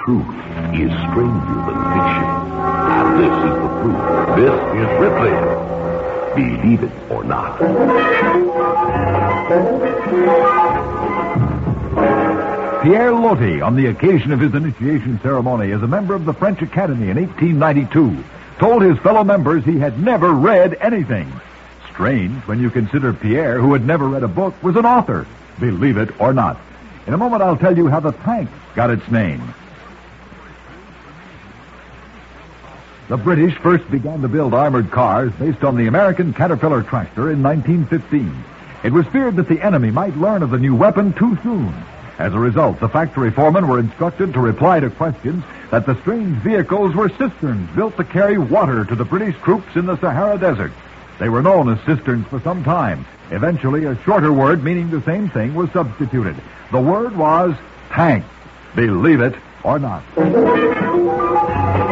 truth is stranger than fiction. And this is the proof. This is Ripley. Believe it or not. Pierre Loti, on the occasion of his initiation ceremony as a member of the French Academy in 1892, told his fellow members he had never read anything. Strange when you consider Pierre, who had never read a book, was an author. Believe it or not. In a moment, I'll tell you how the tank got its name. The British first began to build armored cars based on the American Caterpillar tractor in 1915. It was feared that the enemy might learn of the new weapon too soon. As a result, the factory foremen were instructed to reply to questions that the strange vehicles were cisterns built to carry water to the British troops in the Sahara Desert. They were known as cisterns for some time. Eventually, a shorter word meaning the same thing was substituted. The word was tank. Believe it or not.